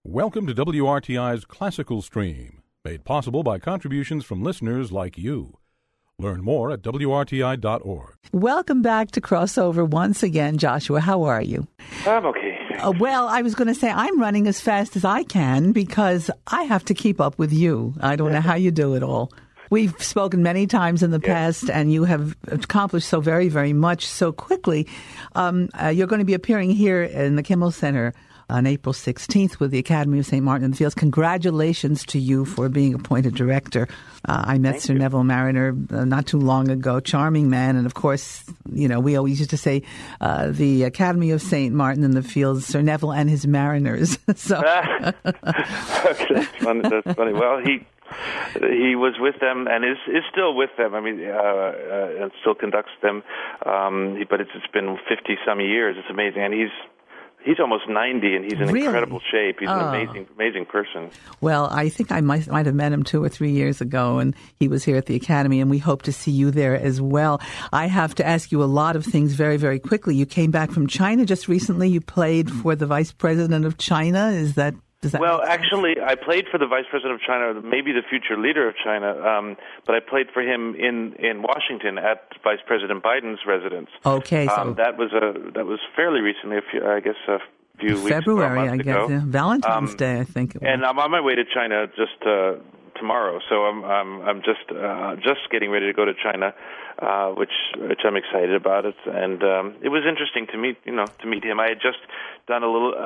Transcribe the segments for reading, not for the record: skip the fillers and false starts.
Welcome to WRTI's Classical Stream, made possible by contributions from listeners like you. Learn more at WRTI.org. Welcome back to Crossover once again, Joshua. How are you? I'm okay. Well, I was going to say I'm running as fast as I can because I have to keep up with you. I don't know how you do it all. We've spoken many times in the past, and you have accomplished so very, very much so quickly. You're going to be appearing here in the Kimmel Center on April 16th with the Academy of St. Martin in the Fields. Congratulations to you for being appointed director. I met Sir Neville Marriner not too long ago, charming man. And of course, you know, we always used to say the Academy of St. Martin in the Fields, Sir Neville and his Mariners. So That's funny. That's funny. Well, he was with them and is still with them. I mean, and still conducts them. But it's been 50-some years. It's amazing. And He's almost 90, and he's in incredible shape. He's an amazing person. Well, I think I might have met him 2 or 3 years ago, and he was here at the Academy, and we hope to see you there as well. I have to ask you a lot of things very, very quickly. You came back from China just recently. You played for the Vice President of China. Does that well, actually, I played for the Vice President of China, maybe the future leader of China, but I played for him in Washington at Vice President Biden's residence. Okay, so that was fairly recently, a few weeks February, ago, I guess, yeah. Valentine's Day, I think. And I'm on my way to China just tomorrow, so I'm just getting ready to go to China, which I'm excited about. And it was interesting to meet him. I had just done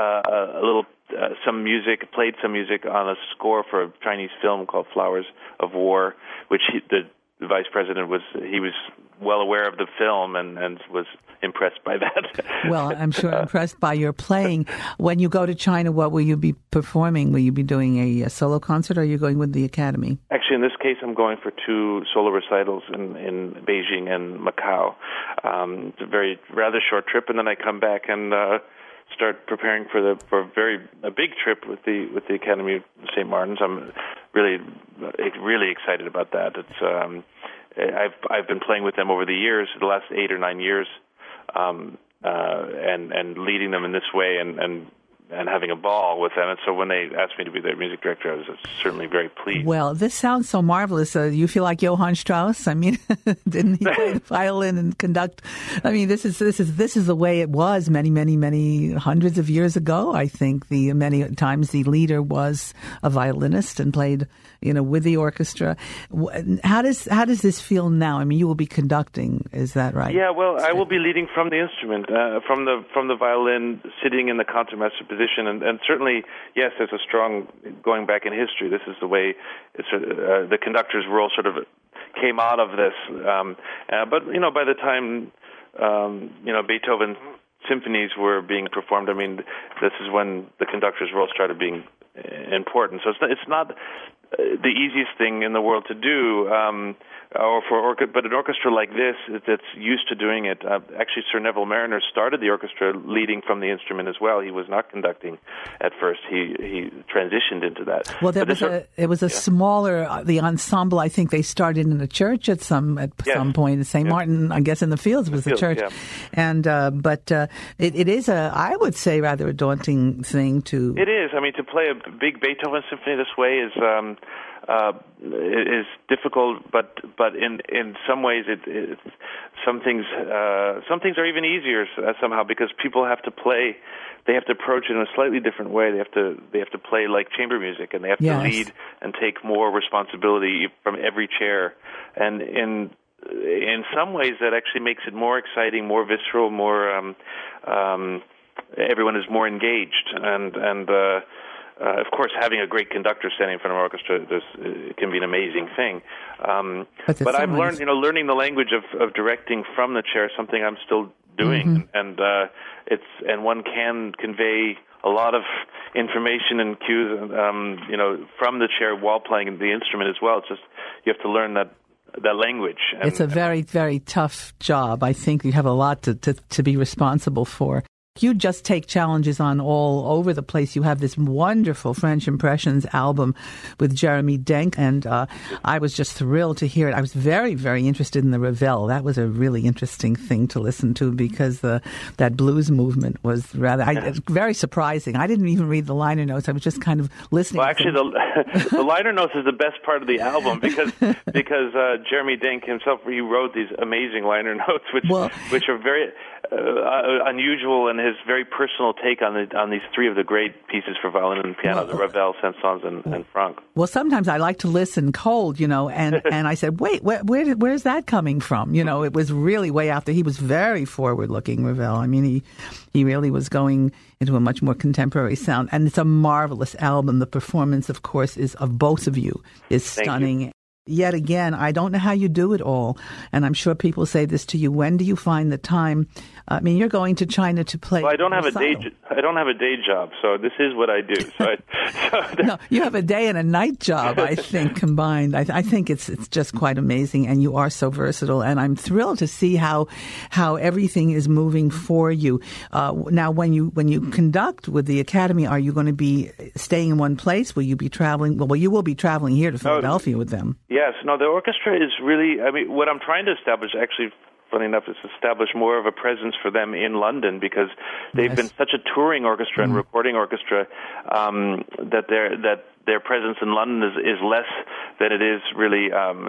played some music on a score for a Chinese film called Flowers of War, which the Vice President was well aware of the film and was impressed by that. Well, I'm sure impressed by your playing. When you go to China, what will you be performing? Will you be doing a solo concert, or are you going with the Academy? Actually, in this case, I'm going for 2 solo recitals in Beijing and Macau. It's a rather short trip, and then I come back and start preparing for a big trip with the Academy of St. Martin's. I'm really excited about that. It's I've been playing with them over the years, the last 8 or 9 years, and leading them in this way and having a ball with them. And so when they asked me to be their music director, I was certainly very pleased. Well, this sounds so marvelous. You feel like Johann Strauss? I mean, didn't he play the violin and conduct? I mean, this is the way it was many hundreds of years ago. I think many times the leader was a violinist and played, with the orchestra. How does this feel now? I mean, you will be conducting, is that right? Yeah, well, I will be leading from the instrument, from the violin, sitting in the concertmaster position, and certainly, yes, there's a strong going back in history. This is the way the conductor's role sort of came out of this. But by the time Beethoven's symphonies were being performed, I mean, this is when the conductor's role started being important. So it's not the easiest thing in the world to do, but an orchestra like this that's used to doing it. Actually, Sir Neville Marriner started the orchestra leading from the instrument as well. He was not conducting at first. He transitioned into that. Well, it was a smaller the ensemble. I think they started in a church at some point. St. Martin, I guess, in the Fields was the church, and but it is I would say rather a daunting thing to. It is. I mean, to play a big Beethoven symphony this way is difficult, but in some ways some things are even easier somehow, because people have to play. They have to approach it in a slightly different way. They have to play like chamber music, and they have to lead and take more responsibility from every chair. And in some ways, that actually makes it more exciting, more visceral, more everyone is more engaged, and of course, having a great conductor standing in front of an orchestra can be an amazing thing. But I've learned, learning the language of directing from the chair is something I'm still doing, and one can convey a lot of information and cues, from the chair while playing the instrument as well. It's just you have to learn that language. It's a very, very tough job. I think you have a lot to be responsible for. You just take challenges on all over the place. You have this wonderful French Impressions album with Jeremy Denk, and I was just thrilled to hear it. I was very, very interested in the Ravel. That was a really interesting thing to listen to because that blues movement was very surprising. I didn't even read the liner notes. I was just kind of listening. Well, actually, the liner notes is the best part of the album because Jeremy Denk himself, he wrote these amazing liner notes, which are very unusual, and his very personal take on these three of the great pieces for violin and piano, the Ravel, Saint-Saëns, and Franck. Well, sometimes I like to listen cold, and I said, wait, where's that coming from? It was really way out there. He was very forward-looking, Ravel. I mean, he really was going into a much more contemporary sound, and it's a marvelous album. The performance, of course, of both of you is stunning. Yet again, I don't know how you do it all, and I'm sure people say this to you. When do you find the time? I mean, you're going to China to play. Well, I don't have a day job, so this is what I do. No, you have a day and a night job, I think, combined. I think it's just quite amazing, and you are so versatile. And I'm thrilled to see how everything is moving for you. Now, when you conduct with the Academy, are you going to be staying in one place? Will you be traveling? Well, you will be traveling here to Philadelphia with them. Yes. No, the orchestra is really. I mean, what I'm trying to establish, actually, funny enough, is establish more of a presence for them in London because they've been such a touring orchestra and recording orchestra that their presence in London is less than it is really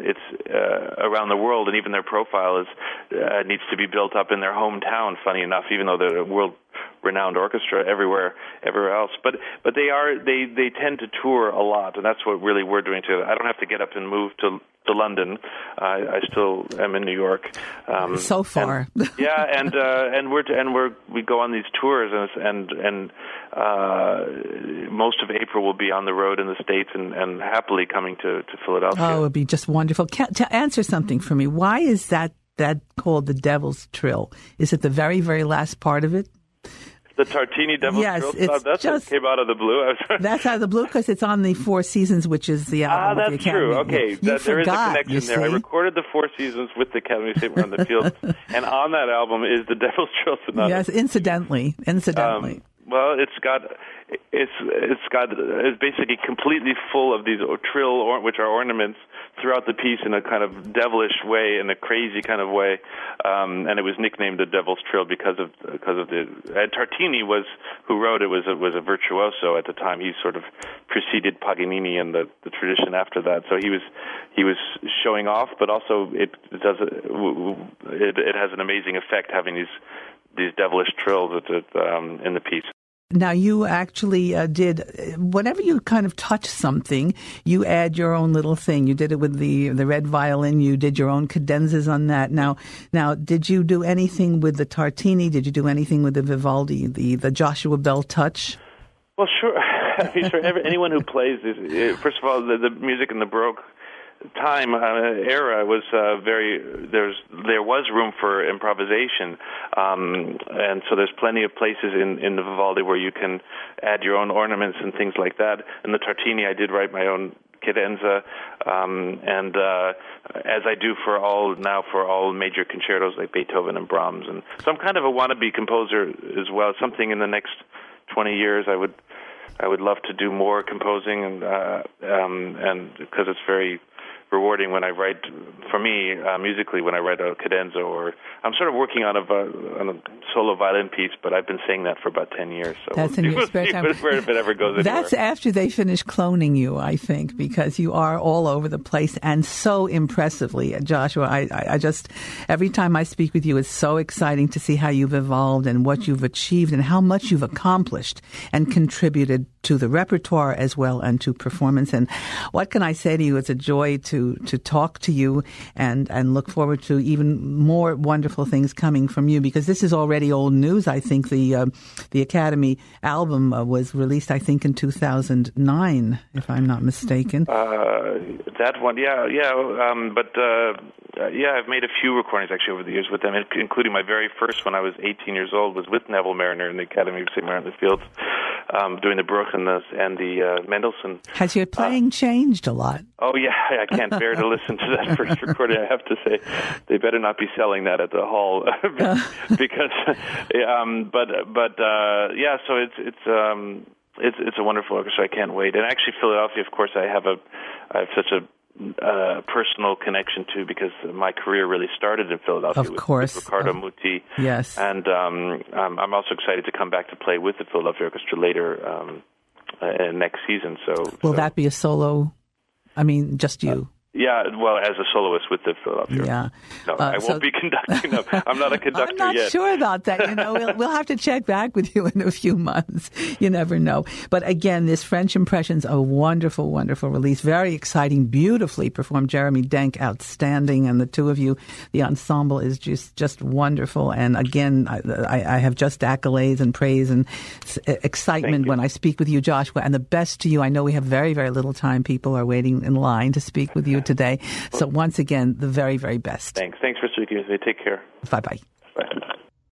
around the world, and even their profile needs to be built up in their hometown. Funny enough, even though they're a world-renowned orchestra everywhere else, but they tend to tour a lot, and that's what really we're doing too. I don't have to get up and move to London. I still am in New York. So far, and we go on these tours, and most of April will be on the road in the States, and happily coming to Philadelphia. Oh, it would be just wonderful. To answer something for me, why is that called the Devil's Trill? Is it the very, very last part of it? The Tartini Devil's Trill? That's just came out of the blue. That's out of the blue because it's on the Four Seasons, which is the album of the Academy. True. Okay, there is a connection there. I recorded the Four Seasons with the Academy St. We're on the Field, and on that album is the Devil's Trill Sonata. Yes, incidentally. Well, it's basically completely full of these trill, which are ornaments, throughout the piece in a kind of devilish way, in a crazy kind of way, and it was nicknamed the Devil's Trill because of the. And Tartini who wrote it was a virtuoso at the time. He sort of preceded Paganini and the tradition after that. So he was showing off, but also it has an amazing effect having these devilish trills in the piece. Now, you actually did, whenever you kind of touch something, you add your own little thing. You did it with the red violin. You did your own cadenzas on that. Now, did you do anything with the Tartini? Did you do anything with the Vivaldi, the Joshua Bell touch? Well, sure. I mean, for anyone who plays this, first of all, the music in the Baroque time era was there was room for improvisation, and so there's plenty of places in the Vivaldi where you can add your own ornaments and things like that. In the Tartini, I did write my own cadenza, and as I do for all major concertos like Beethoven and Brahms, and so I'm kind of a wannabe composer as well. Something in the next 20 years, I would love to do more composing, and because it's very rewarding when I write, for me, musically, when I write a cadenza, or I'm sort of working on a solo violin piece, but I've been saying that for about 10 years. So that's in your spare time. Where if it ever goes anywhere. That's after they finish cloning you, I think, because you are all over the place and so impressively. Joshua, I just, every time I speak with you, it's so exciting to see how you've evolved and what you've achieved and how much you've accomplished and contributed to the repertoire as well and to performance. And what can I say to you? It's a joy to talk to you and look forward to even more wonderful things coming from you, because this is already old news. I think the Academy album was released, I think, in 2009, if I'm not mistaken. That one, I've made a few recordings actually over the years with them, including my very first when I was 18 years old was with Neville Marriner in the Academy of St. Mary in the Fields, doing the Baroque and the Mendelssohn. Has your playing changed a lot? Oh yeah, I can't bear to listen to that first recording. I have to say, they better not be selling that at the hall because. So it's a wonderful orchestra. I can't wait. And actually, Philadelphia, of course, I have such a personal connection to, because my career really started in Philadelphia with Riccardo Muti. Yes. And I'm also excited to come back to play with the Philadelphia Orchestra later next season. Will that be a solo? I mean, just you? Yeah, well, as a soloist with the Philadelphia. Yeah. No, I won't be conducting. No, I'm not a conductor yet. I'm not sure about that. We'll have to check back with you in a few months. You never know. But again, this French Impressions, a wonderful, wonderful release. Very exciting, beautifully performed. Jeremy Denk, outstanding. And the two of you, the ensemble is just wonderful. And again, I have just accolades and praise and excitement when I speak with you, Joshua. And the best to you. I know we have very, very little time. People are waiting in line to speak with you today. So once again, the very, very best. Thanks for speaking with me. Take care. Bye-bye. Bye.